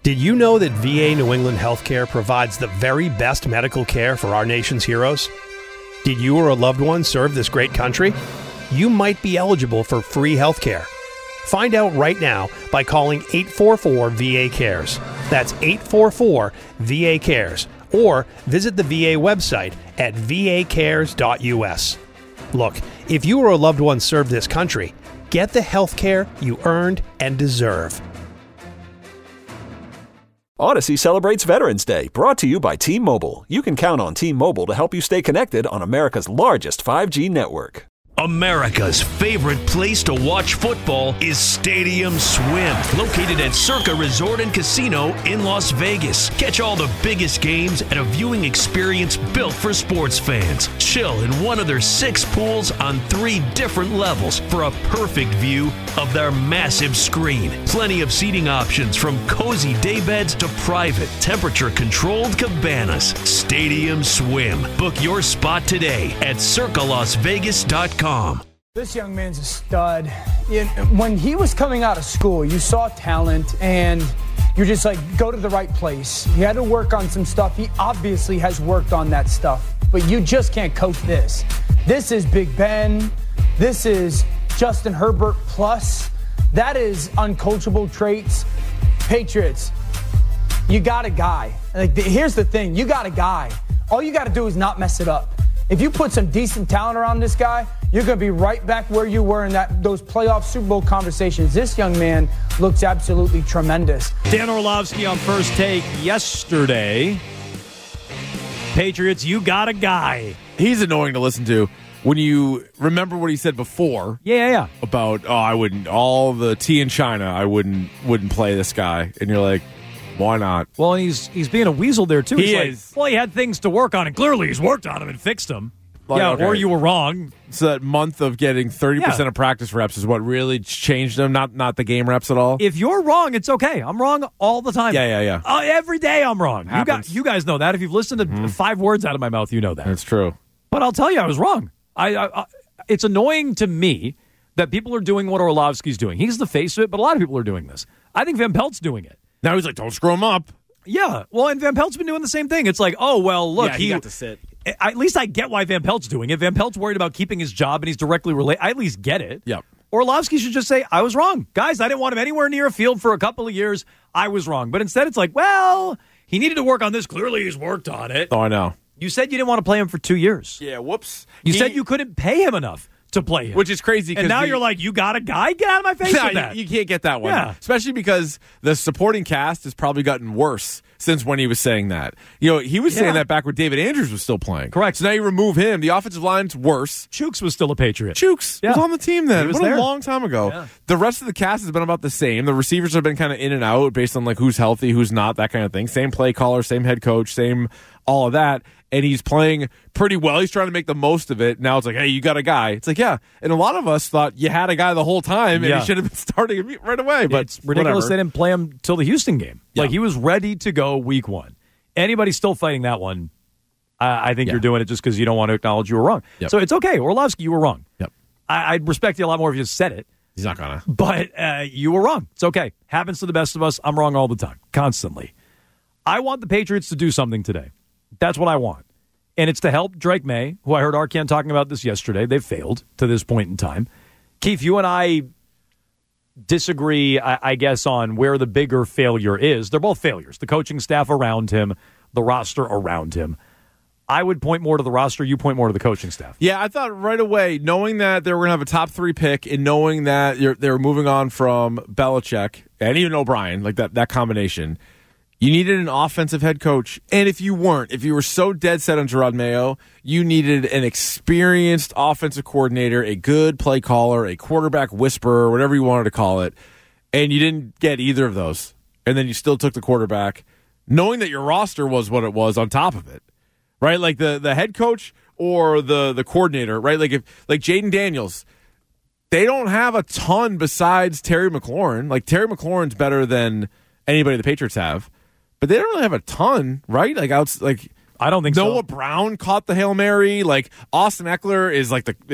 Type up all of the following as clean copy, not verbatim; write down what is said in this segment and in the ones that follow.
Did you know that VA New England Healthcare provides the very best medical care for our nation's heroes? Did you or a loved one serve this great country? You might be eligible for free healthcare. Find out right now by calling 844-VA-CARES. That's 844-VA-CARES. Or visit the VA website at vacares.us. Look, if you or a loved one served this country, get the health care you earned and deserve. Odyssey celebrates Veterans Day, brought to you by T-Mobile. You can count on T-Mobile to help you stay connected on America's largest 5G network. America's favorite place to watch football is Stadium Swim, located at Circa Resort and Casino in Las Vegas. Catch all the biggest games at a viewing experience built for sports fans. Chill in one of their 6 pools on 3 different levels for a perfect view of their massive screen. Plenty of seating options from cozy daybeds to private, temperature-controlled cabanas. Stadium Swim. Book your spot today at circalasvegas.com. This young man's a stud. When he was coming out of school, you saw talent and you're just like, go to the right place. He had to work on some stuff. He obviously has worked on that stuff, but you just can't coach this. This is Big Ben. This is Justin Herbert plus. That is uncoachable traits. Patriots, you got a guy. Like, here's the thing. You got a guy. All you got to do is not mess it up. If you put some decent talent around this guy, you're going to be right back where you were in those playoff Super Bowl conversations. This young man looks absolutely tremendous. Dan Orlovsky on First Take yesterday. Patriots, you got a guy. He's annoying to listen to when you remember what he said before. Yeah. About, I wouldn't, all the tea in China, I wouldn't play this guy. And you're like, why not? Well, he's being a weasel there, too. He is. Like, well, he had things to work on, and clearly he's worked on them and fixed them. Like, yeah, okay. Or you were wrong. So that month of getting 30% of practice reps is what really changed him, not the game reps at all? If you're wrong, it's okay. I'm wrong all the time. Yeah. Every day I'm wrong. You guys know that. If you've listened to 5 words out of my mouth, you know that. That's true. But I'll tell you, I was wrong. It's annoying to me that people are doing what Orlovsky's doing. He's the face of it, but a lot of people are doing this. I think Van Pelt's doing it. Now he's like, don't screw him up. Yeah, well, and Van Pelt's been doing the same thing. It's like, oh, well, look. Yeah, he got to sit. At least I get why Van Pelt's doing it. Van Pelt's worried about keeping his job, and he's directly related. I at least get it. Yep. Orlovsky should just say, I was wrong. Guys, I didn't want him anywhere near a field for a couple of years. I was wrong. But instead, it's like, well, he needed to work on this. Clearly, he's worked on it. Oh, I know. You said you didn't want to play him for 2 years. Yeah, whoops. You said you couldn't pay him enough to play him. Which is crazy. And now you're like, you got a guy? Get out of my face with that. You can't get that one. Yeah. Especially because the supporting cast has probably gotten worse since when he was saying that. You know, he was saying that back when David Andrews was still playing. Correct. So now you remove him. The offensive line's worse. Chooks was still a Patriot. Chooks was on the team then. He was a there. long time ago. Yeah. The rest of the cast has been about the same. The receivers have been kind of in and out based on like who's healthy, who's not, that kind of thing. Same play caller, same head coach, same all of that. And he's playing pretty well. He's trying to make the most of it. Now it's like, hey, you got a guy. It's like, yeah. And a lot of us thought you had a guy the whole time, and he should have been starting right away. But it's ridiculous whatever. they didn't play him till the Houston game. Yeah. Like, he was ready to go week 1. Anybody still fighting that one, I think you're doing it just because you don't want to acknowledge you were wrong. Yep. So it's okay. Orlovsky, you were wrong. Yep. I'd respect you a lot more if you just said it. He's not going to. But you were wrong. It's okay. Happens to the best of us. I'm wrong all the time, constantly. I want the Patriots to do something today. That's what I want. And it's to help Drake May, who I heard Arcand talking about this yesterday. They've failed to this point in time. Keith, you and I disagree, I guess, on where the bigger failure is. They're both failures. The coaching staff around him, the roster around him. I would point more to the roster. You point more to the coaching staff. Yeah, I thought right away, knowing that they were going to have a top 3 pick and knowing that they were moving on from Belichick and even O'Brien, like that combination, you needed an offensive head coach. And if you were so dead set on Gerard Mayo, you needed an experienced offensive coordinator, a good play caller, a quarterback whisperer, whatever you wanted to call it. And you didn't get either of those. And then you still took the quarterback, knowing that your roster was what it was on top of it. Right? Like the head coach or the coordinator, right? Like Jaden Daniels, they don't have a ton besides Terry McLaurin. Like Terry McLaurin's better than anybody the Patriots have. But they don't really have a ton, right? I don't think Noah so. Brown caught the Hail Mary. Like Austin Eckler is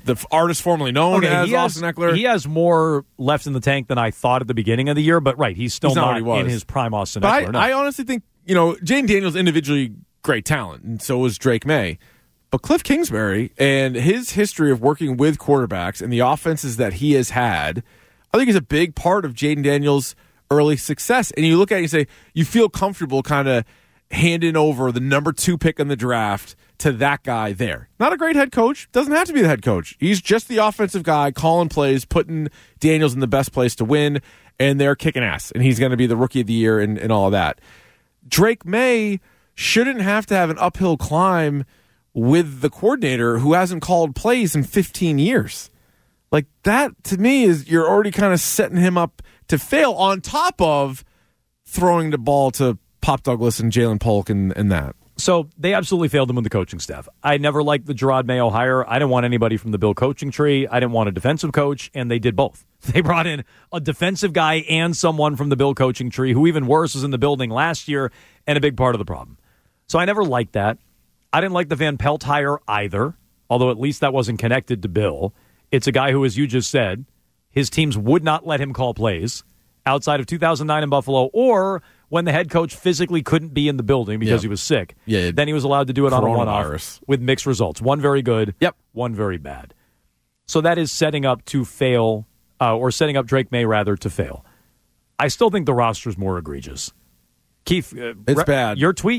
the artist formerly known as Austin Eckler. He has more left in the tank than I thought at the beginning of the year, but he's still not in his prime Austin Eckler. No. I honestly think, Jaden Daniels individually great talent, and so was Drake May. But Cliff Kingsbury and his history of working with quarterbacks and the offenses that he has had, I think is a big part of Jaden Daniels' early success. And you look at it and say, you feel comfortable kind of handing over the number 2 pick in the draft to that guy there. Not a great head coach. Doesn't have to be the head coach. He's just the offensive guy calling plays, putting Daniels in the best place to win, and they're kicking ass. And he's going to be the rookie of the year and all of that. Drake May shouldn't have to have an uphill climb with the coordinator who hasn't called plays in 15 years. Like that, to me, is you're already kind of setting him up to fail on top of throwing the ball to Pop Douglas and Jalen Polk and that. So they absolutely failed him with the coaching staff. I never liked the Gerard Mayo hire. I didn't want anybody from the Bill coaching tree. I didn't want a defensive coach, and they did both. They brought in a defensive guy and someone from the Bill coaching tree who, even worse, was in the building last year and a big part of the problem. So I never liked that. I didn't like the Van Pelt hire either, although at least that wasn't connected to Bill. It's a guy who, as you just said, his teams would not let him call plays outside of 2009 in Buffalo, or when the head coach physically couldn't be in the building because he was sick. Yeah, then he was allowed to do it on a one-off with mixed results. One very good, one very bad. So that is setting up to fail, or setting up Drake May, rather, to fail. I still think the roster is more egregious. Keith, it's bad. Your tweet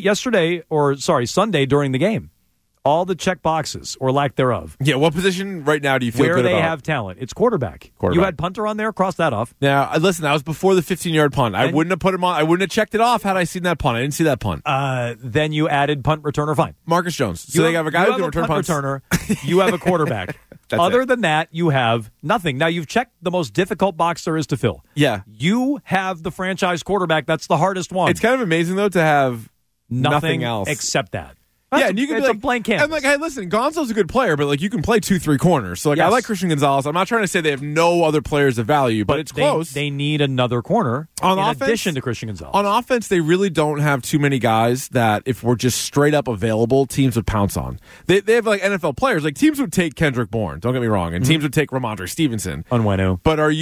Sunday during the game. All the check boxes, or lack thereof. Yeah, what position right now do you feel where good they about? have talent? It's quarterback. You had punter on there, cross that off. Now, listen, that was before the 15-yard punt. I wouldn't have put him on. I wouldn't have checked it off had I seen that punt. I didn't see that punt. Then you added punt returner, fine. Marcus Jones. So they have a guy who can return punts. Returner. You have a quarterback. Other than that, you have nothing. Now, you've checked the most difficult box there is to fill. Yeah. You have the franchise quarterback. That's the hardest one. It's kind of amazing, though, to have nothing else except that. Yeah, and you can it's be a blank canvas. And hey, listen, Gonzo's a good player, but you can play 2-3 corners. So I like Christian Gonzalez. I'm not trying to say they have no other players of value, but it's close. They need another corner in addition to Christian Gonzalez. On offense, they really don't have too many guys that if we're just straight up available, teams would pounce on. They have NFL players. Teams would take Kendrick Bourne, don't get me wrong, and teams would take Ramondre Stevenson. Onwenu. But are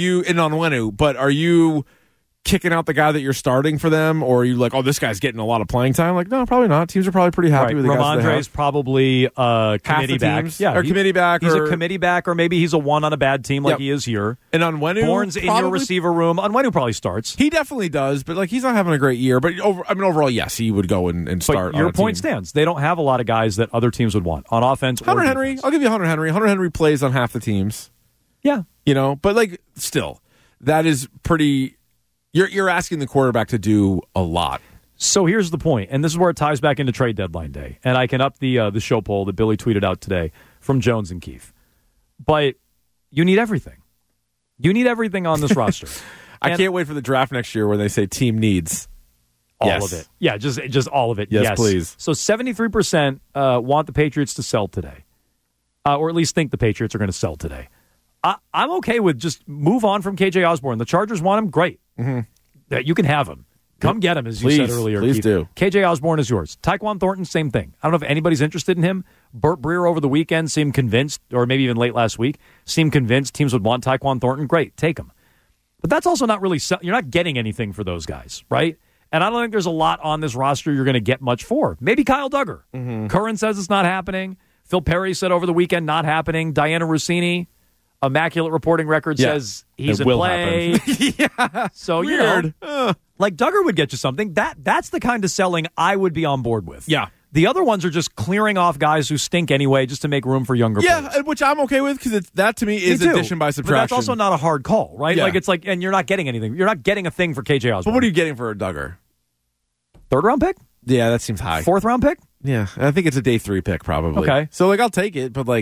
you kicking out the guy that you're starting for them, or are you this guy's getting a lot of playing time? No, probably not. Teams are probably pretty happy with the guys that they have. Ramondre's probably a committee back. Yeah, or committee back. He's a committee back, or maybe he's a one on a bad team he is here. And Onwenu, Bourne's in your receiver room. Onwenu probably starts. He definitely does, but he's not having a great year. But overall, yes, he would go and start. But your point stands. They don't have a lot of guys that other teams would want on offense. Hunter Henry, I'll give you Hunter Henry. Hunter Henry plays on half the teams. Yeah, but still, that is pretty. You're asking the quarterback to do a lot. So here's the point, and this is where it ties back into trade deadline day. And I can up the show poll that Billy tweeted out today from Jones and Keefe. But you need everything. You need everything on this roster. I can't wait for the draft next year where they say team needs all of it. Yeah, just all of it. Yes, please. So 73% want the Patriots to sell today, or at least think the Patriots are going to sell today. I'm okay with just move on from KJ Osborne. The Chargers want him, great. Mm-hmm. You can have him. Come get him, as you said earlier. Please do. KJ Osborne is yours. Tyquan Thornton, same thing. I don't know if anybody's interested in him. Burt Breer over the weekend seemed convinced, or maybe even late last week, seemed convinced teams would want Tyquan Thornton. Great, take him. But that's also not really you're not getting anything for those guys, right? And I don't think there's a lot on this roster you're going to get much for. Maybe Kyle Duggar. Mm-hmm. Curran says it's not happening. Phil Perry said over the weekend, not happening. Diana Rossini, immaculate reporting record, says he's in play. Yeah. So, weird. Duggar would get you something. That's the kind of selling I would be on board with. Yeah. The other ones are just clearing off guys who stink anyway just to make room for younger players. Yeah, which I'm okay with because that to me is addition by subtraction. But that's also not a hard call, right? Yeah. And you're not getting anything. You're not getting a thing for KJ Osborne. But what are you getting for a Duggar? Third round pick? Yeah, that seems high. Fourth round pick? Yeah, I think it's a day 3 pick probably. Okay. So I'll take it, but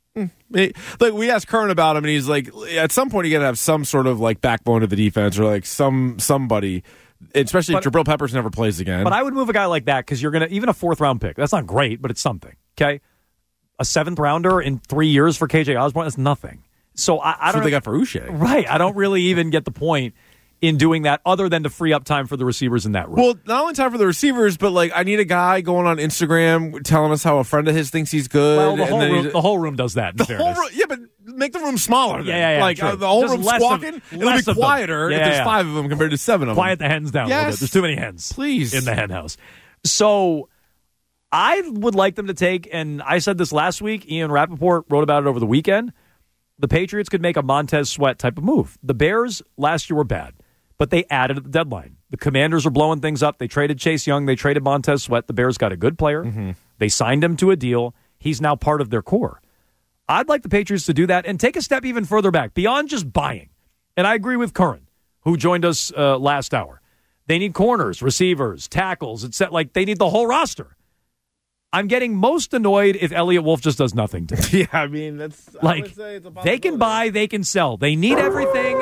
we asked Curran about him, and he's like, at some point you got to have some sort of backbone to the defense, or somebody, especially if Jabril Peppers never plays again. But I would move a guy like that because you're gonna even a 4th round pick. That's not great, but it's something. Okay, a 7th rounder in 3 years for KJ Osborne, that's nothing. So I don't. That's what they got for Uche, right? I don't really even get the point in doing that other than to free up time for the receivers in that room. Well, not only time for the receivers, but I need a guy going on Instagram telling us how a friend of his thinks he's good. Well, the whole room does that. But make the room smaller. Then. True. The whole Just room squawking. It'll be quieter if there's 5 of them compared to 7 of them. Quiet the hens down a little bit. There's too many hens. Please. In the hen house. So I would like them to take, and I said this last week, Ian Rappaport wrote about it over the weekend, the Patriots could make a Montez Sweat type of move. The Bears last year were bad, but they added at the deadline. The Commanders are blowing things up. They traded Chase Young. They traded Montez Sweat. The Bears got a good player. Mm-hmm. They signed him to a deal. He's now part of their core. I'd like the Patriots to do that and take a step even further back, beyond just buying. And I agree with Curran, who joined us last hour. They need corners, receivers, tackles. They need the whole roster. I'm getting most annoyed if Elliott Wolf just does nothing to me. Yeah, I mean, that's I would say it's a they can buy, they can sell. They need everything.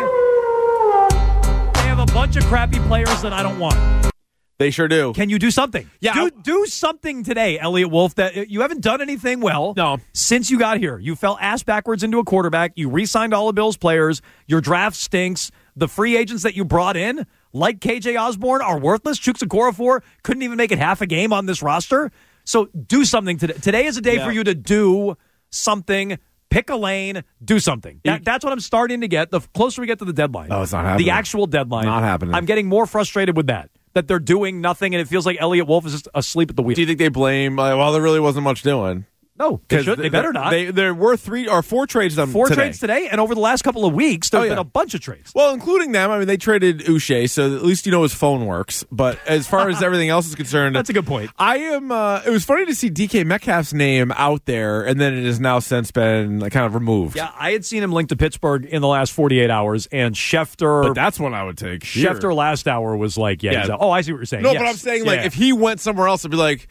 They have a bunch of crappy players that I don't want. They sure do. Can you do something? Yeah. Do something today, Elliott Wolf, that you haven't done anything well since you got here. You fell ass backwards into a quarterback. You re-signed all of Bill's players. Your draft stinks. The free agents that you brought in, like KJ Osborne, are worthless. Chuks Okorafor couldn't even make it half a game on this roster. So do something today. Today is a day for you to do something. Pick a lane. Do something. That's what I'm starting to get. The closer we get to the deadline. Oh, it's not happening. The actual deadline. Not happening. I'm getting more frustrated with that they're doing nothing, and it feels like Elliott Wolf is just asleep at the wheel. Do you think they blame, there really wasn't much doing? No, they better not. There were 3 or 4 trades done Four trades today, and over the last couple of weeks, there's been a bunch of trades. Well, including them. I mean, they traded Uche, so at least his phone works. But as far as everything else is concerned... That's a good point. It was funny to see DK Metcalf's name out there, and then it has now since been kind of removed. Yeah, I had seen him linked to Pittsburgh in the last 48 hours, and Schefter... But that's one I would take. Schefter last hour was like, he's out. Oh, I see what you're saying. No, but I'm saying, if he went somewhere else, it'd be like,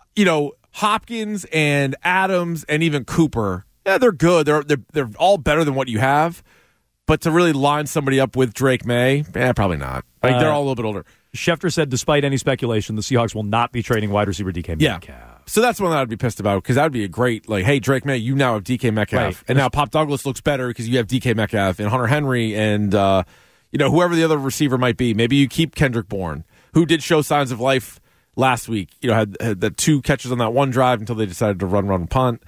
Hopkins and Adams and even Cooper, they're good. They're all better than what you have. But to really line somebody up with Drake May, probably not. They're all a little bit older. Schefter said, despite any speculation, the Seahawks will not be trading wide receiver DK Metcalf. Yeah. So that's one that I'd be pissed about, because that would be a great, hey, Drake May, you now have DK Metcalf. Right. And now Pop Douglas looks better because you have DK Metcalf and Hunter Henry and, whoever the other receiver might be. Maybe you keep Kendrick Bourne, who did show signs of life last week. Had the 2 catches on that one drive until they decided to run, punt.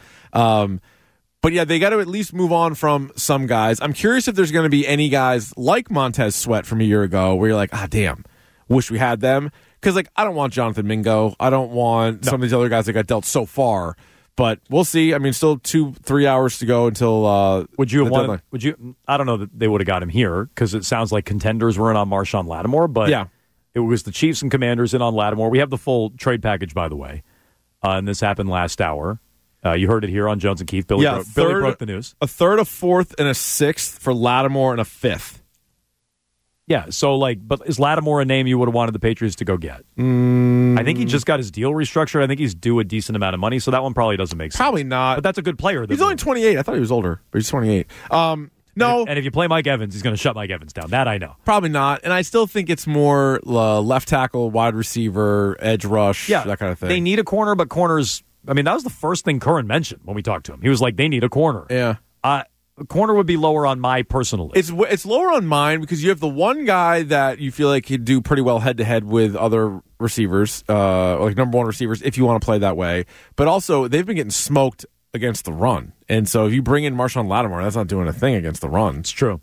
But they got to at least move on from some guys. I'm curious if there's going to be any guys like Montez Sweat from a year ago where you're like, damn, wish we had them. Because, I don't want Jonathan Mingo. I don't want some of these other guys that got dealt so far. But we'll see. I mean, still 2-3 hours to go until would you have wanted, I don't know that they would have got him here, because it sounds like contenders were in on Marshawn Lattimore. But it was the Chiefs and Commanders in on Lattimore. We have the full trade package, by the way. And this happened last hour. You heard it here on Jones and Keith. Billy broke the news. A third, a fourth, and a sixth for Lattimore, and a fifth. Yeah, so but is Lattimore a name you would have wanted the Patriots to go get? I think he just got his deal restructured. I think he's due a decent amount of money, so that one probably doesn't make sense. Probably not. But that's a good player. He's only 28. I thought he was older, but he's 28. No. And if you play Mike Evans, he's going to shut Mike Evans down. That I know. Probably not. And I still think it's more left tackle, wide receiver, edge rush, that kind of thing. They need a corner, but corners, that was the first thing Curran mentioned when we talked to him. He was like, they need a corner. Yeah. A corner would be lower on my personal list. It's lower on mine because you have the one guy that you feel like he'd do pretty well head-to-head with other receivers, number 1 receivers, if you want to play that way. But also, they've been getting smoked against the run. And so if you bring in Marshawn Lattimore, that's not doing a thing against the run. It's true.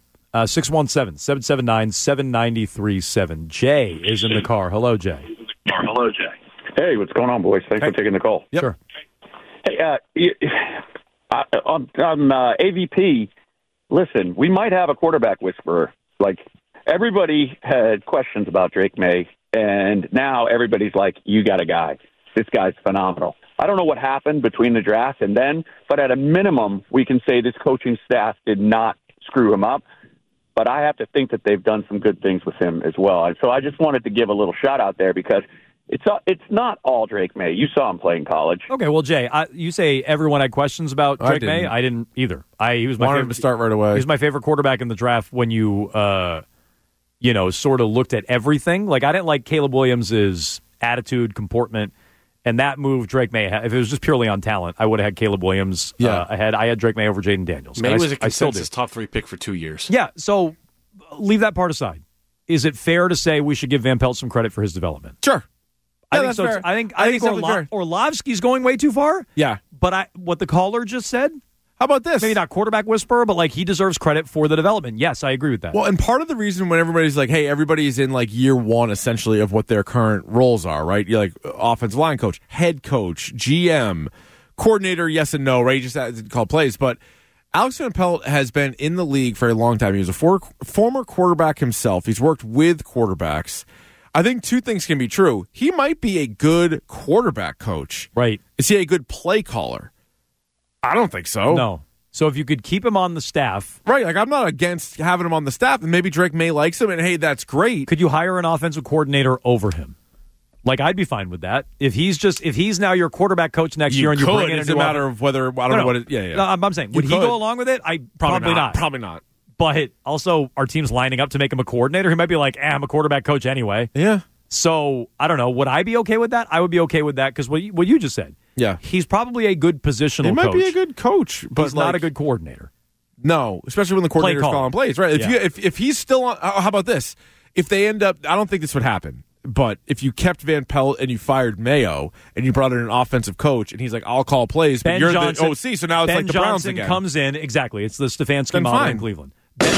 617-779-7937. Jay is in the car. Hello, Jay. Hey, what's going on, boys? Thanks for taking the call. Yep. Sure. Hey, on AVP, listen, we might have a quarterback whisperer. Everybody had questions about Drake May, and now everybody's like, you got a guy. This guy's phenomenal. I don't know what happened between the draft and then, but at a minimum, we can say this coaching staff did not screw him up. But I have to think that they've done some good things with him as well. And so I just wanted to give a little shout out there because it's not all Drake May. You saw him play in college. Okay, well, Jay, you say everyone had questions about Drake May. I didn't either. He was my favorite. Him to start right away. He was my favorite quarterback in the draft when you, sort of looked at everything. I didn't like Caleb Williams' attitude, comportment. And that move, Drake May, if it was just purely on talent, I would have had Caleb Williams ahead. I had Drake May over Jaden Daniels. May was a consensus top 3 pick for 2 years. Yeah, so leave that part aside. is it fair to say we should give Van Pelt some credit for his development? Sure. I Yeah, think that's so. fair. I think definitely fair. Orlovsky's going way too far. Yeah. But what the caller just said, How about this? maybe not quarterback whisperer, but like he deserves credit for the development. Yes, I agree with that. Well, and part of the reason when everybody's like, hey, everybody's in like year one essentially of what their current roles are, right? You're like offensive line coach, head coach, GM, coordinator, yes and no, right? You just had to call plays. But Alex Van Pelt has been in the league for a long time. He was a former quarterback himself. He's worked with quarterbacks. I think two things can be true. He might be a good quarterback coach. Right. Is he a good play caller? I don't think so. No. So if you could keep him on the staff. Right. Like, I'm not against having him on the staff, and maybe Drake May likes him, and hey, that's great. Could you hire an offensive coordinator over him? Like, I'd be fine with that. If he's now your quarterback coach next year and you bring in it's a matter of whether, I don't know what it, yeah. No, I'm saying, would he go along with it? Probably not. Probably not. But also, our team's lining up to make him a coordinator. He might be like, I'm a quarterback coach anyway. Yeah. So, I don't know. Would I be okay with that? I would be okay with that because what you just said. Yeah. He's probably a good positional coach. He might be a good coach, but he's not a good coordinator. No, especially when the coordinator's calling plays, right? If he's still on, how about this? If they end up, I don't think this would happen, but if you kept Van Pelt and you fired Mayo and you brought in an offensive coach and he's like, I'll call plays, but you're the OC, so now it's like the Browns Johnson again. comes in, exactly. It's the Stefanski model in Cleveland.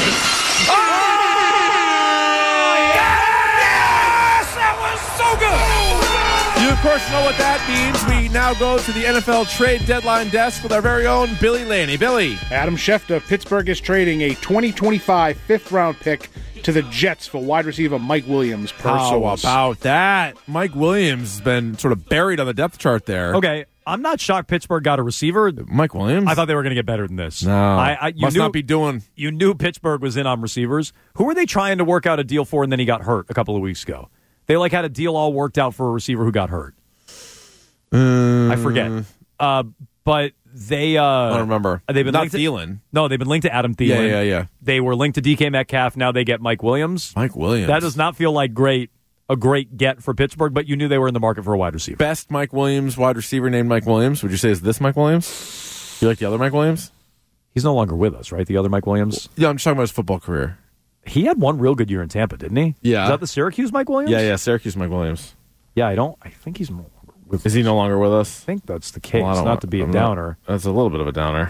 You, of course, know what that means. We now go to the NFL trade deadline desk with our very own Billy Laney. Billy. Adam Schefter, Pittsburgh is trading a 2025 fifth-round pick to the Jets for wide receiver Mike Williams per source. How about that? Mike Williams has been sort of buried on the depth chart there. Okay, I'm not shocked Pittsburgh got a receiver. Mike Williams? I thought they were going to get better than this. No. Not be doing. You knew Pittsburgh was in on receivers. Who were they trying to work out a deal for, and then he got hurt a couple of weeks ago? They had a deal all worked out for a receiver who got hurt. I forget. But they I don't remember. They've been not Thielen. No, they've been linked to Adam Thielen. Yeah. They were linked to DK Metcalf. Now they get Mike Williams. That does not feel like a great get for Pittsburgh, but you knew they were in the market for a wide receiver. Best Mike Williams wide receiver named Mike Williams. Would you say is this Mike Williams? You like the other Mike Williams? He's no longer with us, right? The other Mike Williams? Yeah, I'm just talking about his football career. He had one real good year in Tampa, didn't he? Yeah. Is that the Syracuse Mike Williams? Yeah, Syracuse Mike Williams. Yeah, I think he's no longer with us. Is he no longer with us? I think that's the case, not to be a downer. That's a little bit of a downer.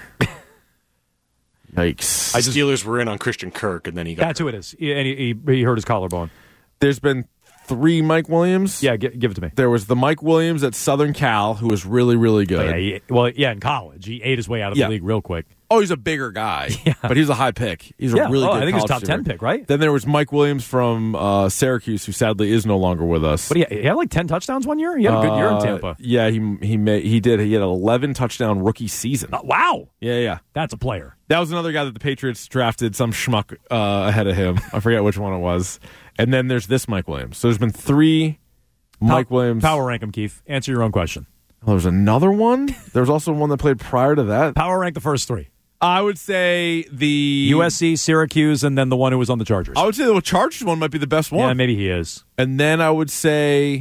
Yikes. The Steelers were in on Christian Kirk, and then he got That's who it is. And he hurt his collarbone. There's been 3 Mike Williams. Yeah, give it to me. There was the Mike Williams at Southern Cal, who was really, really good. In college. He ate his way out of the league real quick. Oh, he's a bigger guy, but he's a high pick. He's a really good I think he's top receiver. 10 pick, right? Then there was Mike Williams from Syracuse, who sadly is no longer with us. But he had like 10 touchdowns one year? He had a good year in Tampa. Yeah, he did. He had an 11-touchdown rookie season. Wow. Yeah. That's a player. That was another guy that the Patriots drafted, some schmuck ahead of him. I forget which one it was. And then there's this Mike Williams. So there's been 3 Mike Williams. Power rank him, Keith. Answer your own question. Oh, there's another one? There was also one that played prior to that? Power rank the first 3. I would say the USC, Syracuse, and then the one who was on the Chargers. I would say the Chargers one might be the best one. Yeah, maybe he is. And then I would say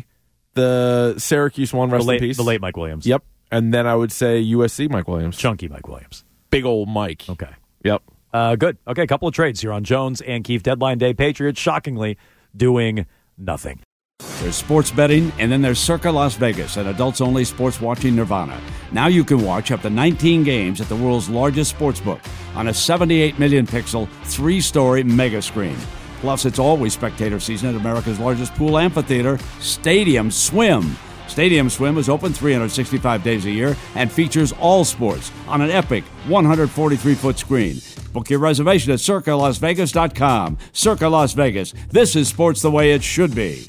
the Syracuse one, rest in peace. The late Mike Williams. Yep. And then I would say USC Mike Williams. Chunky Mike Williams. Big old Mike. Okay. Yep. Good. Okay, a couple of trades here on Jones and Keefe. Deadline day. Patriots, shockingly, doing nothing. There's sports betting, and then there's Circa Las Vegas, an adults-only sports-watching nirvana. Now you can watch up to 19 games at the world's largest sports book on a 78 million-pixel, 3-story mega screen. Plus, it's always spectator season at America's largest pool amphitheater, Stadium Swim. Stadium Swim is open 365 days a year and features all sports on an epic 143-foot screen. Book your reservation at CircaLasVegas.com. Circa Las Vegas. This is sports the way it should be.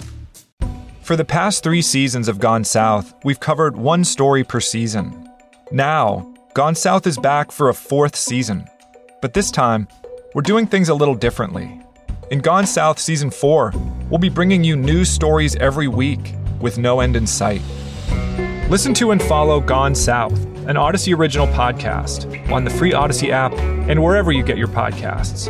For the past 3 seasons of Gone South, we've covered 1 story per season. Now, Gone South is back for a 4th season. But this time, we're doing things a little differently. In Gone South Season 4, we'll be bringing you new stories every week with no end in sight. Listen to and follow Gone South, an Odyssey original podcast, on the free Odyssey app and wherever you get your podcasts.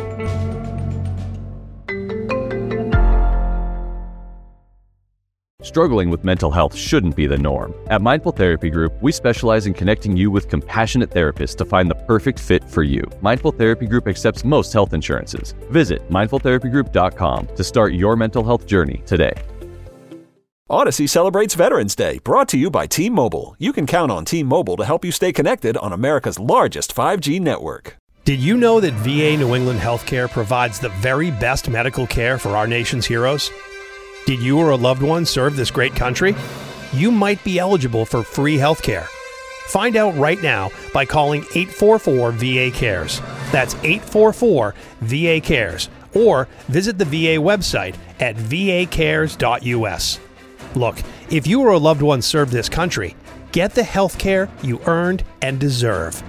Struggling with mental health shouldn't be the norm. At Mindful Therapy Group, we specialize in connecting you with compassionate therapists to find the perfect fit for you. Mindful Therapy Group accepts most health insurances. Visit mindfultherapygroup.com to start your mental health journey today. Odyssey celebrates Veterans Day, brought to you by T-Mobile. You can count on T-Mobile to help you stay connected on America's largest 5G network. Did you know that VA New England Healthcare provides the very best medical care for our nation's heroes? Did you or a loved one serve this great country? You might be eligible for free healthcare. Find out right now by calling 844-VA-CARES. That's 844-VA-CARES. Or visit the VA website at vacares.us. Look, if you or a loved one served this country, get the health care you earned and deserve.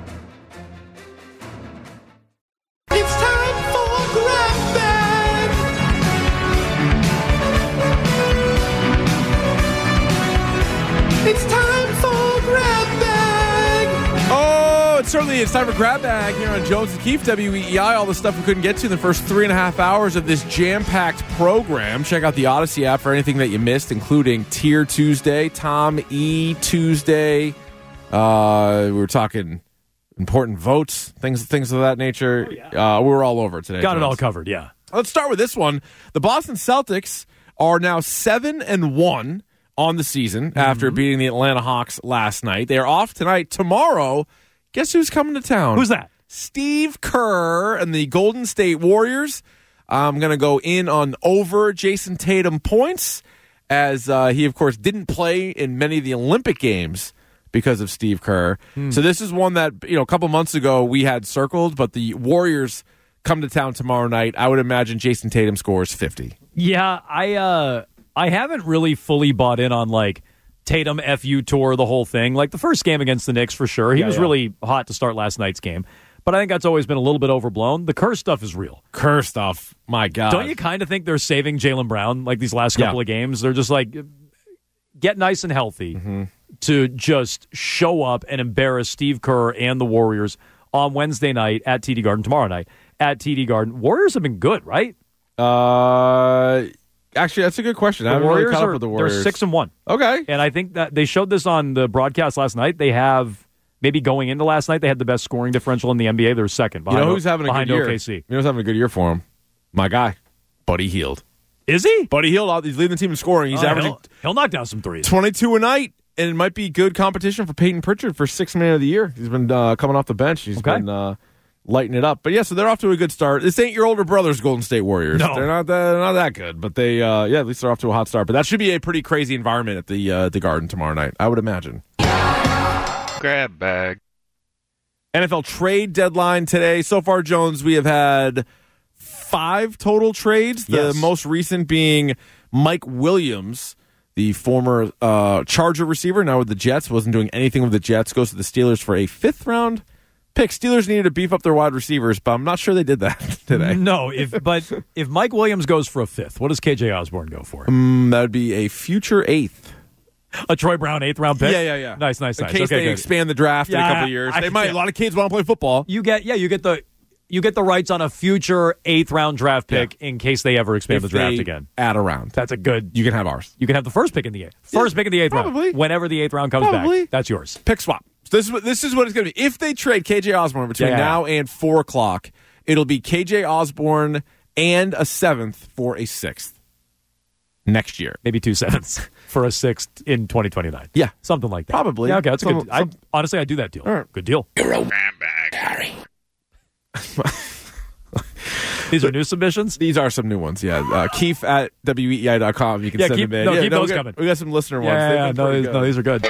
It's time for Grab Bag. It's time for Grab Bag. Oh, it certainly is time for Grab Bag here on Jones and Keefe, WEEI. All the stuff we couldn't get to in the first 3.5 hours of this jam-packed program. Check out the Odyssey app for anything that you missed, including Tier Tuesday, Tom E. Tuesday. We were talking important votes, things of that nature. We were all over today. Got it all covered, yeah. Let's start with this one. The Boston Celtics are now 7-1 on the season after beating the Atlanta Hawks last night. They are off tonight. Tomorrow, guess who's coming to town? Who's that? Steve Kerr and the Golden State Warriors. I'm going to go in on over Jason Tatum points, as he, of course, didn't play in many of the Olympic Games because of Steve Kerr. So this is one that, a couple months ago we had circled, but the Warriors come to town tomorrow night. I would imagine Jason Tatum scores 50. Yeah, I haven't really fully bought in on, Tatum FU tour, the whole thing. Like, the first game against the Knicks, for sure. He was really hot to start last night's game. But I think that's always been a little bit overblown. The Kerr stuff is real. Kerr stuff, my God. Don't you kind of think they're saving Jaylen Brown, these last couple of games? They're just get nice and healthy to just show up and embarrass Steve Kerr and the Warriors on Wednesday night at TD Garden, tomorrow night at TD Garden. Warriors have been good, right? Actually, that's a good question. I haven't really caught up with the Warriors. They're 6-1. Okay. And I think that they showed this on the broadcast last night. They have, maybe going into last night, they had the best scoring differential in the NBA. They're second behind, who's having a good year? OKC. You know who's having a good year for him? My guy, Buddy Hield. Is he? Buddy Hield, he's leading the team in scoring. He's averaging he'll knock down some threes. 22 a night, and it might be good competition for Peyton Pritchard for Sixth Man of the Year. He's been coming off the bench. He's been lighting it up. But yeah, so they're off to a good start. This ain't your older brother's Golden State Warriors. No. They're not that good, but they at least they're off to a hot start. But that should be a pretty crazy environment at the Garden tomorrow night, I would imagine. Grab Bag. NFL trade deadline today. So far, Jones, we have had 5 total trades. The most recent being Mike Williams, the former Charger receiver, now with the Jets. Wasn't doing anything with the Jets. Goes to the Steelers for a 5th-round pick. Steelers needed to beef up their wide receivers, but I'm not sure they did that today. No, if Mike Williams goes for a 5th, what does KJ Osborne go for? That would be a future 8th. A Troy Brown 8th-round pick? Yeah. Nice. In case they expand the draft in a couple of years. They might. A lot of kids want to play football. You get the rights on a future 8th-round draft pick in case they ever expand the draft again. Add a round. That's a good. You can have ours. You can have the first pick in the 8th. First pick in the 8th round. Whenever the 8th round comes back, that's yours. Pick swap. So this is what it's going to be. If they trade KJ Osborne between now and 4 o'clock, it'll be KJ Osborne and a 7th for a 6th next year. Maybe 2 7ths for a 6th in 2029. Yeah. Something like that. Probably. Yeah, okay, that's a good. Honestly, I'd do that deal. All right. Good deal. You're a Grab Bag, Harry. These are new submissions? These are some new ones, yeah. Keefe at WEEI.com. You can send them in. Keep those coming. We got some listener ones. Yeah, no, these are good.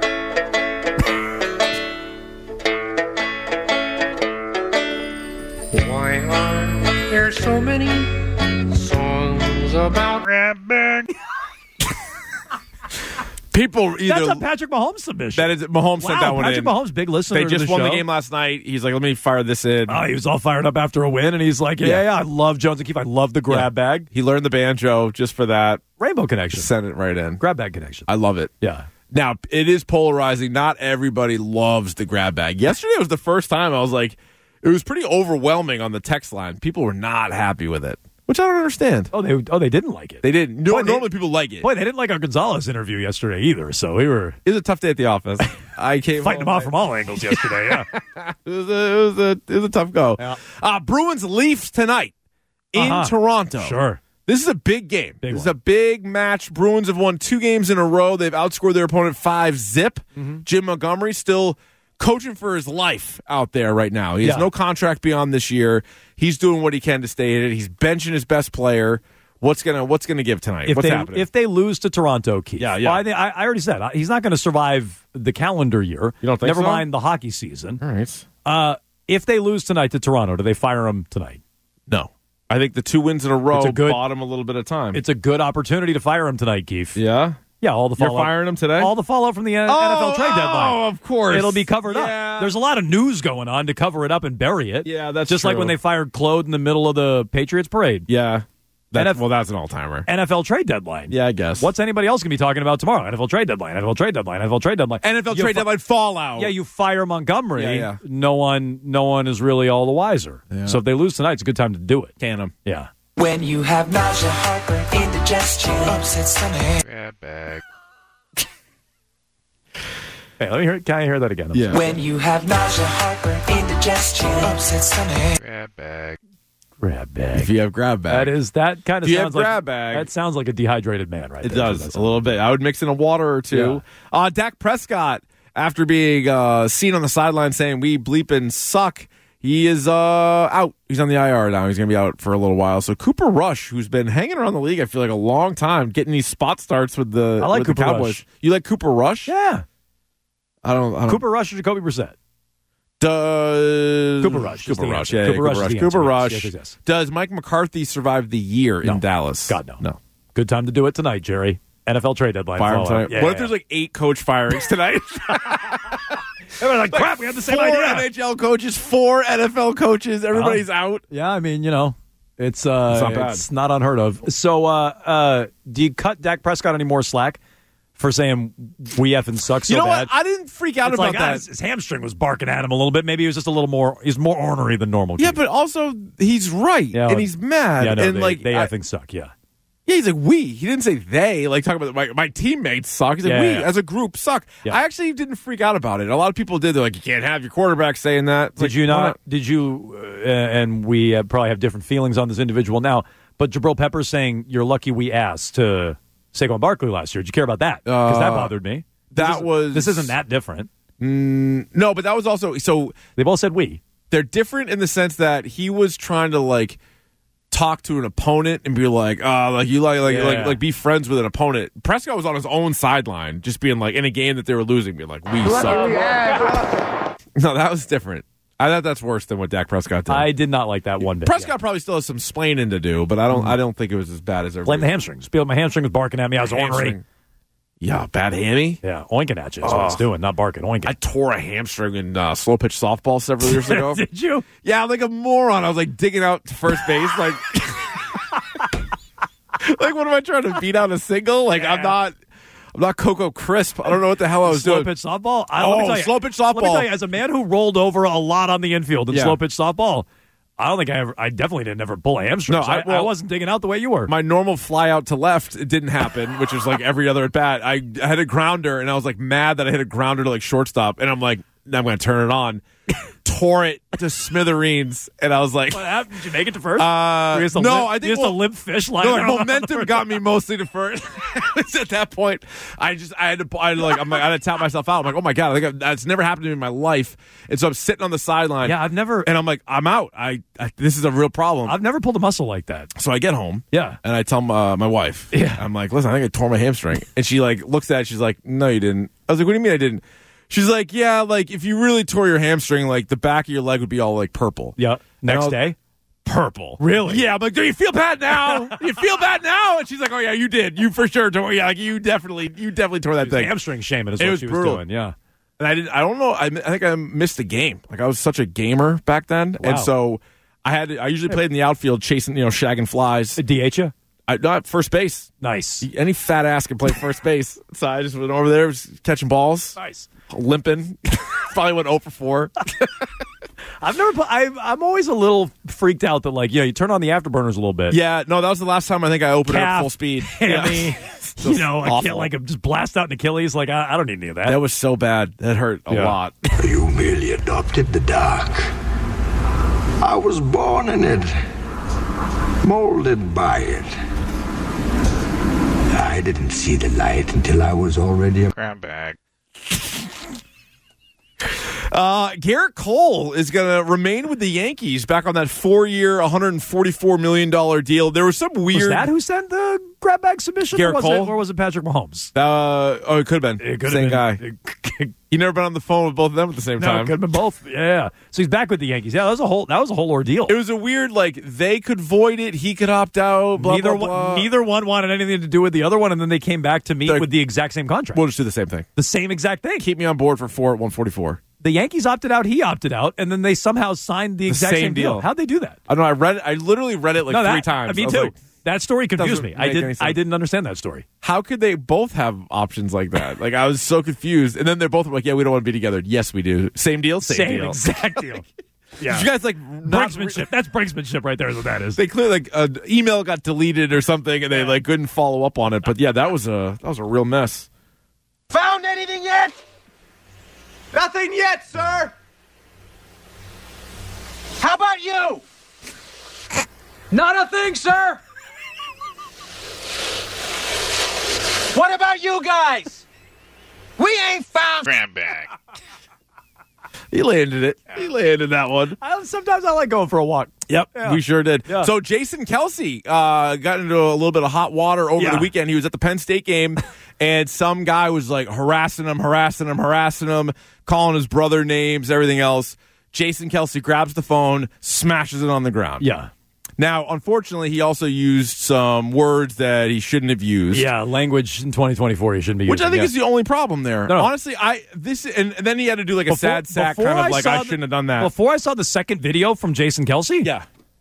Why are there so many songs about Grab Bag? People either... That's a Patrick Mahomes submission. That is... Mahomes sent that one Patrick in. Mahomes, big listener They just to the won show. the game last night. He's like, let me fire this in. Oh, he was all fired up after a win, and he's like, yeah, I love Jones and Keefe. I love the grab bag. He learned the banjo just for that. Rainbow connection. Send it right in. Grab bag connection. I love it. Yeah. Now, it is polarizing. Not everybody loves the grab bag. Yesterday was the first time I was like, it was pretty overwhelming on the text line. People were not happy with it. which I don't understand. Oh, they didn't like it. They didn't. Normally people like it. Boy, they didn't like our Gonzalez interview yesterday either. So we were. It was a tough day at the office. I came fighting them off from all angles yesterday. Yeah, it was a tough go. Yeah. Bruins Leafs tonight in Toronto. Sure. This is a big game. This is a big match. Bruins have won 2 games in a row. They've outscored their opponent 5-0. Mm-hmm. Jim Montgomery still coaching for his life out there right now. He has no contract beyond this year. He's doing what he can to stay in it. He's benching his best player. What's gonna give tonight? What's happening? If they lose to Toronto, Keith, yeah. Well, I already said he's not going to survive the calendar year. You don't think Never so? mind the hockey season. All right. If they lose tonight to Toronto, do they fire him tonight? No. I think the 2 wins in a row bought him a little bit of time. It's a good opportunity to fire him tonight, Keith. Yeah? Yeah, all the fallout. You're firing him today? All the fallout from the NFL trade deadline. Oh, of course. It'll be covered up. There's a lot of news going on to cover it up and bury it. Yeah, that's just true. like when they fired Claude in the middle of the Patriots parade. Yeah. That's an all-timer. NFL trade deadline. Yeah, I guess. What's anybody else going to be talking about tomorrow? NFL trade deadline, NFL trade deadline, NFL trade deadline. NFL trade deadline fallout. Yeah, you fire Montgomery. Yeah. No one is really all the wiser. Yeah. So if they lose tonight, it's a good time to do it. Can them. Yeah. When you have nausea, heartburn, indigestion, upset stomach. Grab bag. Hey, let me hear. Can I hear that again? Yeah. When you have nausea, heartburn, indigestion, upset stomach. Grab bag. Grab bag. If you have grab bag. That kind of If you sounds have like grab bag. That sounds like a dehydrated man, right? It does a little bit. I would mix in a water or two. Yeah. Dak Prescott, after being seen on the sideline saying we bleeping suck, he is out. He's on the IR now. He's going to be out for a little while. So Cooper Rush, who's been hanging around the league, I feel like a long time, getting these spot starts with the Cooper Cowboys. Rush. You like Cooper Rush? Yeah. I don't. Cooper Rush or Jacoby Brissett? Cooper Rush. Cooper Rush. Yeah, Cooper Rush. Cooper Rush. Yes. Does Mike McCarthy survive the year in Dallas? God, no. No. Good time to do it tonight, Jerry. NFL trade deadline. Fire him tonight. Yeah, what if there's like 8 coach firings tonight? Everyone's like, crap, we have the same 4 idea. NHL coaches, 4 NFL coaches. Everybody's out. Yeah, I mean, it's not bad. It's not unheard of. So, do you cut Dak Prescott any more slack for saying we effing suck so bad? You know bad? what? I didn't freak out It's about like, that. His hamstring was barking at him a little bit. Maybe he was just a little more. He's more ornery than normal. Yeah, but also he's right, and he's mad, Yeah, no, and they effing suck. Yeah. Yeah, he's like, we. He didn't say they. Like, talking about my teammates suck. He's like, we, as a group, suck. Yeah. I actually didn't freak out about it. A lot of people did. They're like, you can't have your quarterback saying that. It's Did like, you not? what? Did you? And we probably have different feelings on this individual now. But Jabril Peppers saying, you're lucky we asked to Saquon Barkley last year. Did you care about that? Because that bothered me. This isn't that different. No, but that was also. So they both said we. They're different in the sense that he was trying to, like, talk to an opponent and be like, like be friends with an opponent. Prescott was on his own sideline, just being like, in a game that they were losing, being like, we suck. No, that was different. I thought that's worse than what Dak Prescott did. I did not like that one bit. Prescott probably still has some splaining to do, but I don't think it was as bad as everybody. Blame the hamstrings. My hamstring was barking at me. I was ornery. Yeah, bad hammy. Yeah, oinking at you is what it's doing, not barking, oinking. I tore a hamstring in slow pitch softball several years ago. Did you? Yeah, I'm like a moron. I was like digging out to first base, like, like what am I trying to beat out a single? Like I'm not Coco Crisp. I don't know what the hell I was doing. Slow pitch softball. Slow pitch softball. Let me tell you, as a man who rolled over a lot on the infield in Yeah. slow pitch softball, I don't think I definitely didn't ever pull a hamstring. No, I wasn't digging out the way you were. My normal fly out to left, it didn't happen, which was like every other at bat. I had a grounder, and I was like mad that I hit a grounder to like shortstop, and I'm like, I'm going to turn it on. Tore it to smithereens, and I was like, what happened? Did you make it to first? I think a limp fish line. Momentum got me mostly to first. At that point, I had to tap myself out. I'm like, oh my god, I think that's never happened to me in my life. And so I'm sitting on the sideline. Yeah, I've never. And I'm like, I'm out. This is a real problem. I've never pulled a muscle like that. So I get home. Yeah. And I tell my wife. Yeah. I'm like, listen, I think I tore my hamstring. And she like looks at it. She's like, no, you didn't. I was like, what do you mean I didn't? She's like, yeah, like if you really tore your hamstring, like the back of your leg would be all like purple. Yeah. Next day? Purple. Really? Yeah. I'm like, do you feel bad now? You feel bad now? And she's like, oh yeah, you did. You for sure tore. Yeah, like you definitely tore that thing. Hamstring shaming is It what was she was brutal. doing. Yeah. And I don't know. I think I missed a game. Like I was such a gamer back then, Wow. and so I usually played in the outfield, chasing, shagging flies. DH you? Not first base. Nice. Any fat ass can play first base. So I just went over there, was catching balls. Nice. Limping. Probably went 0 for 4. I'm always a little freaked out that you turn on the afterburners a little bit. Yeah, no, that was the last time I think I opened it up full speed. Hammy, I can't just blast out an Achilles. I don't need any of that. That was so bad. That hurt a lot. You merely adopted the dark. I was born in it, molded by it. I didn't see the light until I was already a grab bag. Garrett Cole is going to remain with the Yankees back on that 4-year, $144 million deal. There was some weird... Was that who sent the grab bag submission? Garrett Cole? Or was it Patrick Mahomes? It could have been. Same guy. You never been on the phone with both of them at the same time. No, it could have been both. Yeah. So he's back with the Yankees. Yeah, that was a whole ordeal. It was a weird, they could void it, he could opt out, blah, neither blah, blah. Neither one wanted anything to do with the other one, and then they came back to meet with the exact same contract. We'll just do the same thing. The same exact thing. Keep me on board for 4 at 144. The Yankees opted out, he opted out, and then they somehow signed the exact same deal. How'd they do that? I don't know. I literally read it 3 times. Me too. That story confused me. I didn't understand that story. How could they both have options like that? I was so confused. And then they're both like, yeah, we don't want to be together. Yes, we do. Same deal? Same deal. Exact deal. Yeah. Did you guys brinksmanship? That's brinksmanship right there is what that is. They clearly an email got deleted or something and they couldn't follow up on it. But yeah, that was a real mess. Found anything yet? Nothing yet, sir. How about you? Not a thing, sir. What about you guys? We ain't found grab bag. He landed it. He landed that one. Sometimes I like going for a walk. Yep, yeah. We sure did. Yeah. So Jason Kelce got into a little bit of hot water over the weekend. He was at the Penn State game, and some guy was harassing him, calling his brother names, everything else. Jason Kelce grabs the phone, smashes it on the ground. Yeah. Now, unfortunately, he also used some words that he shouldn't have used. Yeah, language in 2024 he shouldn't be using. Which I think is the only problem there. No. Honestly, and then he had to do a sad sack kind of I shouldn't have done that. Before I saw the second video from Jason Kelce,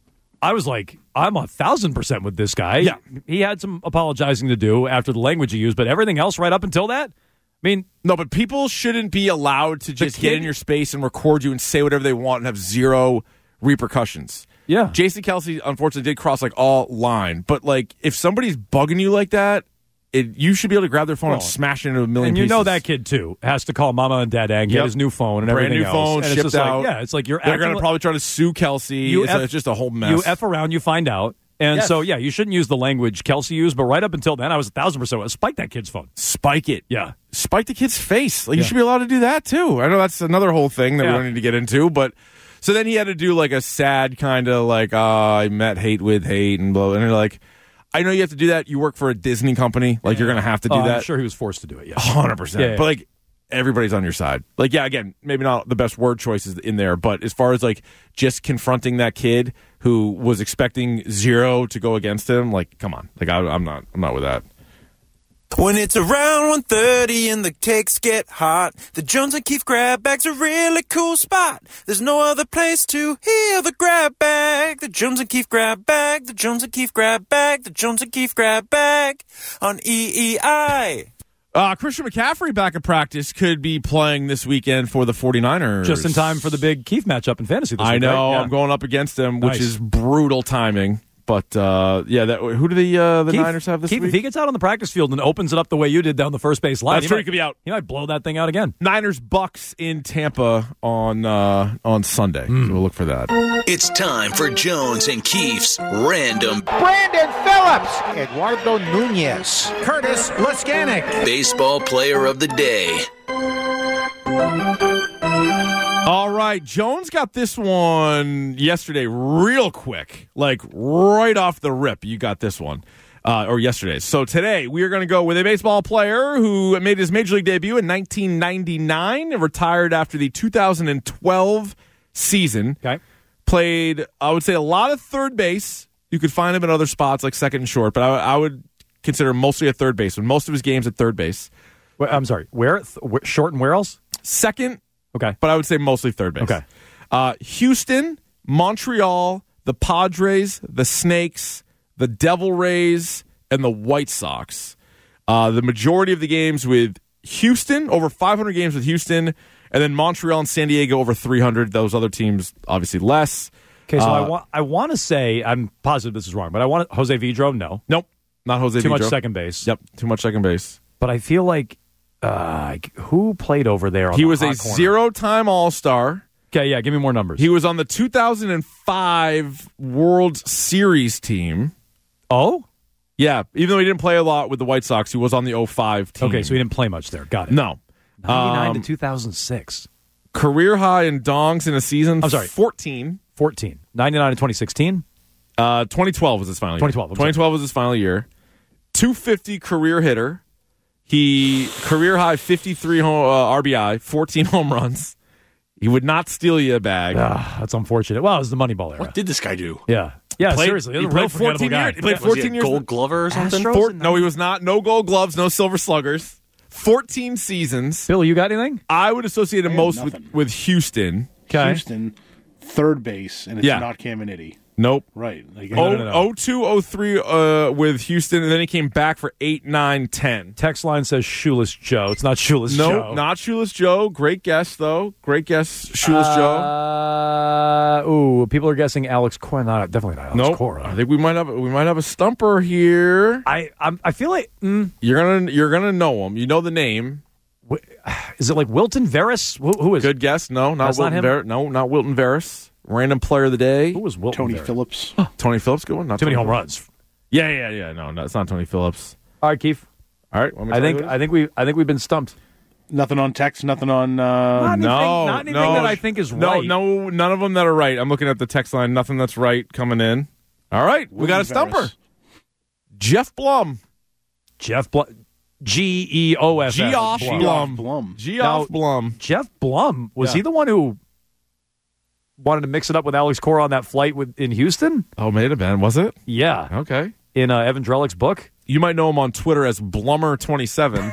I was like, I'm 1,000% with this guy. Yeah. He had some apologizing to do after the language he used, but everything else right up until that, no, but people shouldn't be allowed to just get in your space and record you and say whatever they want and have zero repercussions. Yeah. Jason Kelce, unfortunately, did cross all line. But if somebody's bugging you like that, you should be able to grab their phone and smash it into a million pieces. And you know that kid, too, has to call mama and dad and get his new phone and everything else. Brand new phone, shipped out. It's like you're They're going to probably try to sue Kelce. It's just a whole mess. You F around, you find out. And so, you shouldn't use the language Kelce used, but right up until then, I was 1,000%. Spike that kid's phone. Spike it. Yeah. Spike the kid's face. You should be allowed to do that, too. I know that's another whole thing that we don't need to get into, but... So then he had to do a sad kind of I met hate with hate and blah. And they're I know you have to do that. You work for a Disney company. You're going to have to do that. I'm sure he was forced to do it, 100%. Yeah. But everybody's on your side. Again, maybe not the best word choices in there, but as far as just confronting that kid who was expecting 0 to go against him, come on. I'm not with that. When it's around 1:30 and the cakes get hot, the Jones and Keefe grab bag's a really cool spot. There's no other place to hear the grab bag. The Jones and Keefe grab bag, the Jones and Keefe grab bag, the Jones and Keefe grab bag on EEI. Christian McCaffrey back at practice could be playing this weekend for the 49ers. Just in time for the big Keefe matchup in fantasy this week. I know. Right? Yeah. I'm going up against him, which is brutal timing. But, who do the Niners have this week? If he gets out on the practice field and opens it up the way you did down the first base line, he could be out. He might blow that thing out again. Niners-Bucks in Tampa on Sunday. So we'll look for that. It's time for Jones and Keefe's Random. Brandon Phillips. Eduardo Nunez. Curtis Laskanik. Baseball Player of the Day. All right, Jones got this one yesterday real quick, right off the rip. You got this one, or yesterday. So today we are going to go with a baseball player who made his Major League debut in 1999 and retired after the 2012 season. Okay. Played, I would say, a lot of third base. You could find him in other spots like second and short, but I would consider him mostly a third baseman. Most of his games at third base. Wait, I'm sorry, where? Short and where else? Second. Okay. But I would say mostly third base. Okay. Houston, Montreal, the Padres, the Snakes, the Devil Rays, and the White Sox. The majority of the games with Houston, over 500 games with Houston, And then Montreal and San Diego over 300. Those other teams, obviously, less. Okay, so I want to say, I'm positive this is wrong, but I want Jose Vidro, no. Nope, not Jose Vidro. Too much second base. Yep, too much second base. But I feel like, who played over there on He the was a hot corner? zero-time All-Star. Okay, yeah, give me more numbers. He was on the 2005 World Series team. Oh? Yeah, even though he didn't play a lot with the White Sox, he was on the 05 team. Okay, so he didn't play much there. Got it. No. 99 to 2006. Career high in dongs in a season. I'm sorry. 14. 99 to 2016? 2012 was his final year. 2012 was his final year. 250 career hitter. He career high 53 RBI, 14 home runs. He would not steal you a bag. That's unfortunate. Well, it was the Moneyball era. What did this guy do? Yeah, seriously. He played 14 years. He played 14 years. Gold Glover or something? No, he was not. No Gold Gloves, no Silver Sluggers. 14 seasons. Bill, you got anything? I would associate him most with Houston. Okay. Houston, third base, and it's not Caminiti. Nope. Right. Like, 02, 03 with Houston, and then he came back for 8, 9, 10. Text line says Shoeless Joe. It's not Shoeless Joe. No, not Shoeless Joe. Great guess, though. Great guess, Shoeless Joe. People are guessing Alex Cora. Definitely not Alex Cora. I think we might have a stumper here. I feel like you're gonna know him. You know the name. Is it like Wilton Veras? Who is? Good guess. No, not Wilton Veras. No, not Wilton Veras. Random player of the day. Who was Wilton? Tony Phillips. Tony Phillips, good one. Not Too many Tony home Phillips. runs. Yeah. No, it's not Tony Phillips. All right, Keith. All right. I think we've been stumped. Nothing on text. Nothing on. Not anything that I think is right. No, none of them that are right. I'm looking at the text line. Nothing that's right coming in. All right, we got a stumper. Jeff Blum. Geoff Geoff Blum. Geoff Blum. Jeff Blum, was he the one who wanted to mix it up with Alex Cora on that flight in Houston? Oh, may have been. Was it? Yeah. Okay. In Evan Drellick's book? You might know him on Twitter as Blummer27.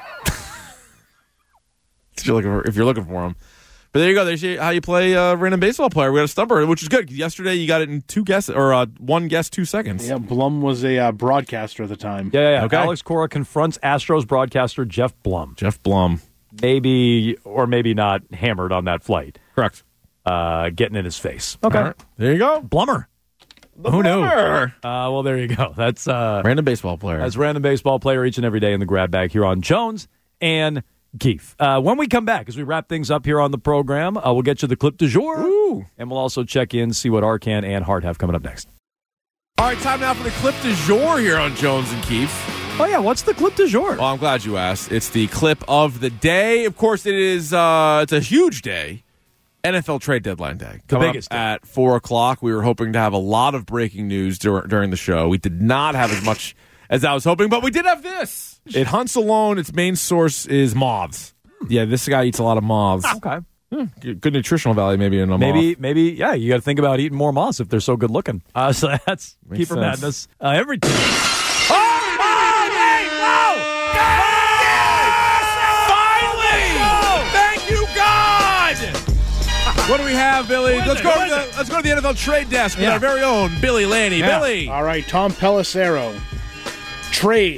if you're looking for him. But there you go. There's how you play a random baseball player. We got a stumper, which is good. Yesterday, you got it in one guess, 2 seconds. Yeah, Blum was a broadcaster at the time. Yeah. Okay. Alex Cora confronts Astros broadcaster Jeff Blum. Maybe or maybe not hammered on that flight. Correct. Getting in his face. Okay. Right. There you go. Blummer. Who knew? Well, there you go. That's random baseball player. That's random baseball player each and every day in the grab bag here on Jones and Keith. When we come back, as we wrap things up here on the program, we'll get you the clip du jour. Ooh. And we'll also check in, see what Arcan and Hart have coming up next. All right, time now for the clip du jour here on Jones and Keith. Oh, yeah, what's the clip du jour? Well, I'm glad you asked. It's the clip of the day. Of course, it is. It's a huge day. NFL trade deadline day. The biggest day. At 4 o'clock. We were hoping to have a lot of breaking news during the show. We did not have as much as I was hoping, but we did have this. It hunts alone. Its main source is moths. Yeah, this guy eats a lot of moths. Okay. Good nutritional value maybe in a moth. Maybe, yeah, you got to think about eating more moths if they're so good looking. So that's Makes Keeper sense. Madness. Every team. What do we have, Billy? Let's go to the NFL trade desk with our very own Billy Laney. Yeah. Billy. All right, Tom Pelissero. Trade, !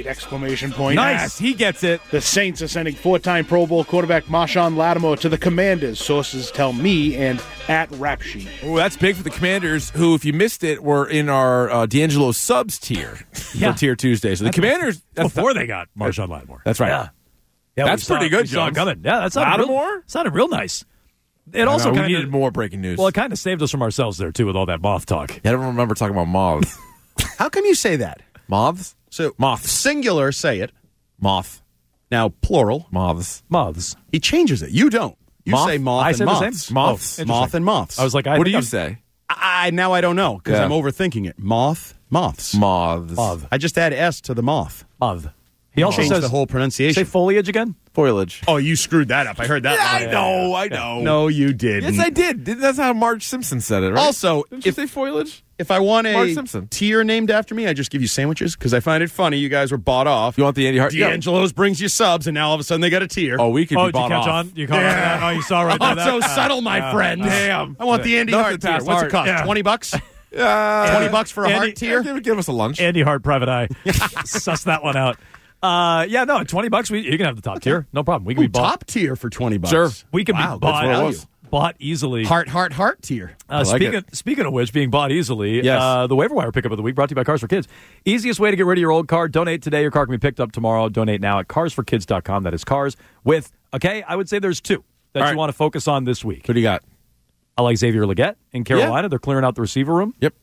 Nice. He gets it. The Saints are sending 4-time Pro Bowl quarterback Marshawn Lattimore to the Commanders. Sources tell me and at Rap Sheet. Oh, that's big for the Commanders, who, if you missed it, were in our D'Angelo subs tier for Tier Tuesday. So the Commanders... Before they got Marshawn Lattimore. That's right. Yeah, that's pretty good, we saw it Jones. coming. Yeah, that sounded real nice. It also we kind needed more breaking news. Well, it kind of saved us from ourselves there, too, with all that moth talk. Yeah, I don't remember talking about moths. How come you say that? Moths? So moths. Singular, say it. Moth. Now, plural. Moths. Moths. He changes it. You don't. You Moth? say moth I and say the moths. same. Moths. Oh, moth and moths. I was like, what do you say? Now I don't know because Yeah. I'm overthinking it. Moths. Moths. Moth. I just add S to the moth. Moth. He also Changed says the whole pronunciation. Say foliage again? Foliage. Oh, you screwed that up. I heard that. I know. No, you didn't. Yes, I did. That's how Marge Simpson said it, right? Also, Didn't you say foliage? If I want Marge a Simpson. tier named after me, I just give you sandwiches because I find it funny. You guys were bought off. You want the Andy Hart? D'Angelo's brings you subs, and now all of a sudden they got a tier. Oh, we could be Did you bought catch off. on? You caught on that? Oh, you saw right there. so subtle, my friend. Damn. I want the Andy Nothing Hart tier. past What's Hart. it cost? Yeah. $20? $20 $20 for a Hart tier? Give us a lunch. Andy Hart, private eye. Suss that one out. Yeah, no, $20, you can have the top tier. No problem. We can be bought. Top tier for $20. Sure. We can be bought easily. Heart tier. Speaking of which, being bought easily, Yes. the waiver wire pickup of the week brought to you by Cars for Kids. Easiest way to get rid of your old car. Donate today. Your car can be picked up tomorrow. Donate now at carsforkids.com. That is cars with, I would say there's two that you want to focus on this week. Who do you got? I like Xavier Legette in Carolina. They're clearing out the receiver room. Yep.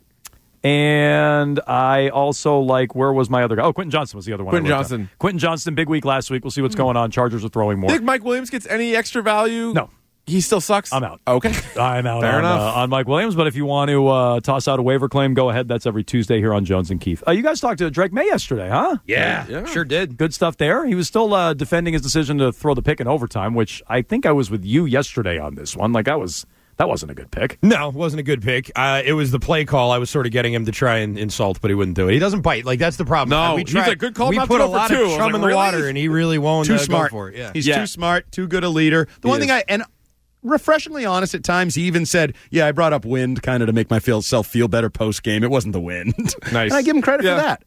And I also like, where was my other guy? Oh, Quentin Johnson was the other one. Quentin Johnston, big week last week. We'll see what's going on. Chargers are throwing more. Think Mike Williams gets any extra value? No. He still sucks? I'm out. Okay. I'm out Fair enough. On Mike Williams, but if you want to toss out a waiver claim, go ahead. That's every Tuesday here on Jones and Keefe. You guys talked to Drake May yesterday, huh? Yeah, sure did. Good stuff there. He was still defending his decision to throw the pick in overtime, which I think I was with you yesterday on this one. That wasn't a good pick. No, it wasn't a good pick. It was the play call. I was sort of getting him to try and insult, but he wouldn't do it. He doesn't bite. That's the problem. No, he's a good call. We put a lot of chum in the water, and he really won't too smart. go for it. Yeah. He's too smart, too good a leader. The one thing and refreshingly honest at times, he even said, I brought up wind kind of to make myself feel better post-game. It wasn't the wind. Nice. And I give him credit for that.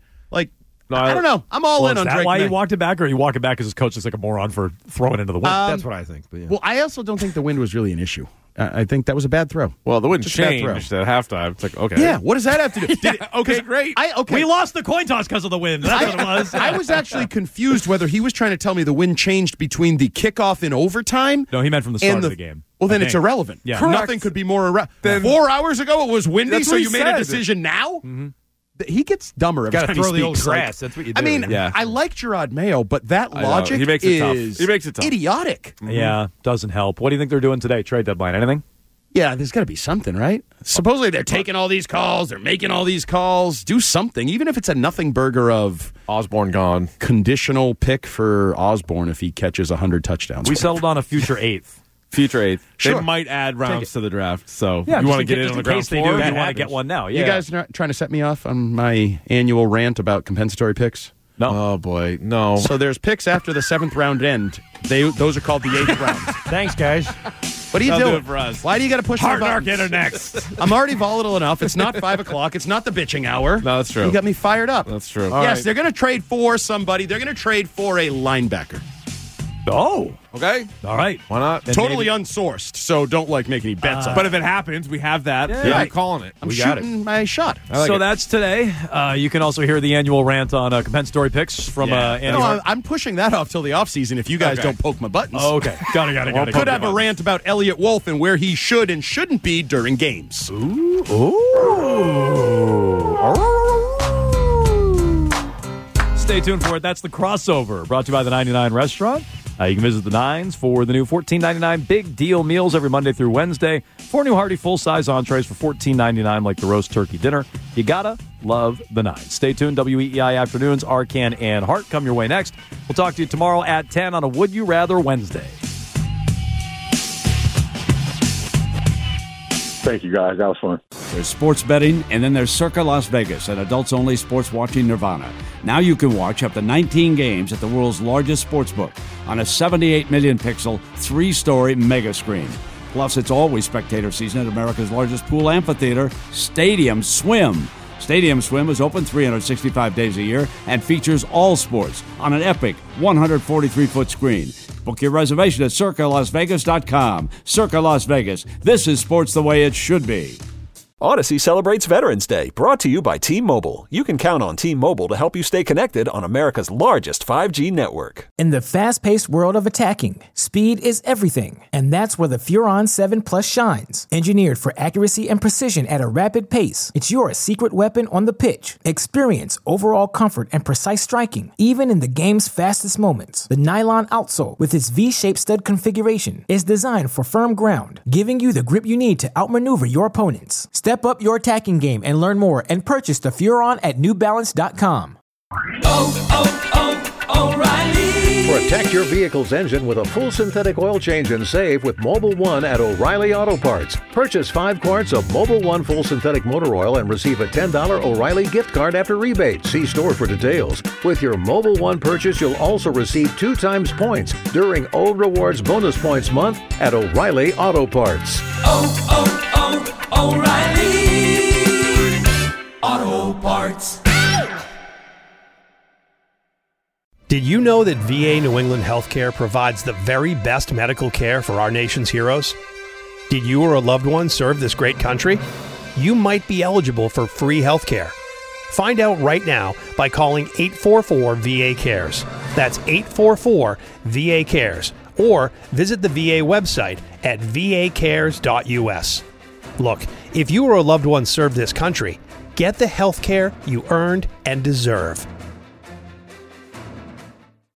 I don't know. I'm all in on Drake May. Is that why you walked it back, or you walk it back because his coach is like a moron for throwing into the wind? That's what I think. But Well, I also don't think the wind was really an issue. I think that was a bad throw. Well, the wind changed at halftime. It's like, okay. Yeah, what does that have to do? Okay, great. We lost the coin toss because of the wind. That's what it was. I was actually confused whether he was trying to tell me the wind changed between the kickoff and overtime. No, he meant from the start of the game. Well, then it's irrelevant. Yeah. Nothing could be more irrelevant. 4 hours ago, it was windy, so you made a decision now? Mm-hmm. He gets dumber every time he speaks. Throw the old grass. That's what you do. I mean, I like Gerard Mayo, but that logic He makes it tough. He makes it tough. Idiotic. Mm-hmm. Yeah, doesn't help. What do you think they're doing today? Trade deadline? Anything? Yeah, there's got to be something, right? Supposedly they're taking all these calls. They're making all these calls. Do something, even if it's a nothing burger of Osborne gone. Conditional pick for Osborne if he catches 100 touchdowns. We settled on a future 8th. Future 8th. Sure. They might add rounds to the draft. So you want to get in on the ground floor? You want to get one now. Yeah. You guys not trying to set me off on my annual rant about compensatory picks? No. Oh, boy. No. So there's picks after the 7th round end. Those are called the 8th round. Thanks, guys. What are you They'll doing? do it for us. Why do you got to push my buttons? Get her next. I'm already volatile enough. It's not 5 o'clock. It's not the bitching hour. No, that's true. You got me fired up. That's true. Yes, they're going to trade for somebody. They're going to trade for a linebacker. Oh. Okay. All right. Why not? Totally unsourced, so don't make any bets on it. But if it happens, we have that. Yeah. I'm calling it. I'm We got shooting my shot. So that's today. You can also hear the annual rant on compensatory picks from Andy Hart. I'm pushing that off till the offseason if you guys don't poke my buttons. Oh, okay. Got it. Could have a rant about Elliott Wolf and where he should and shouldn't be during games. Stay tuned for it. That's the crossover, brought to you by the 99 Restaurant. You can visit the Nines for the new $14.99 big deal meals every Monday through Wednesday. 4 new hearty full-size entrees for $14.99 like the roast turkey dinner. You gotta love the Nines. Stay tuned. WEEI Afternoons, Arcan and Hart come your way next. We'll talk to you tomorrow at 10 on a Would You Rather Wednesday. Thank you, guys. That was fun. There's sports betting, and then there's Circa Las Vegas, an adults-only sports watching nirvana. Now you can watch up to 19 games at the world's largest sportsbook on a 78 million pixel, 3-story mega screen. Plus, it's always spectator season at America's largest pool amphitheater, Stadium Swim. Stadium Swim is open 365 days a year and features all sports on an epic 143-foot screen. Book your reservation at CircaLasVegas.com. Circa Las Vegas. This is sports the way it should be. Odyssey celebrates Veterans Day, brought to you by T-Mobile. You can count on T-Mobile to help you stay connected on America's largest 5G network. In the fast-paced world of attacking, speed is everything, and that's where the Furon 7 Plus shines. Engineered for accuracy and precision at a rapid pace, it's your secret weapon on the pitch. Experience overall comfort and precise striking, even in the game's fastest moments. The nylon outsole, with its V-shaped stud configuration, is designed for firm ground, giving you the grip you need to outmaneuver your opponents. Step up your attacking game and learn more and purchase the Furon at NewBalance.com. O'Reilly! Protect your vehicle's engine with a full synthetic oil change and save with Mobil 1 at O'Reilly Auto Parts. Purchase 5 quarts of Mobil 1 full synthetic motor oil and receive a $10 O'Reilly gift card after rebate. See store for details. With your Mobil 1 purchase, you'll also receive 2 times points during O Rewards Bonus Points Month at O'Reilly Auto Parts. O'Reilly Auto Parts. Did you know that VA New England Healthcare provides the very best medical care for our nation's heroes? Did you or a loved one serve this great country? You might be eligible for free healthcare. Find out right now by calling 844-VA-CARES. That's 844-VA-CARES. Or visit the VA website at vacares.us. Look, if you or a loved one served this country, get the health care you earned and deserve.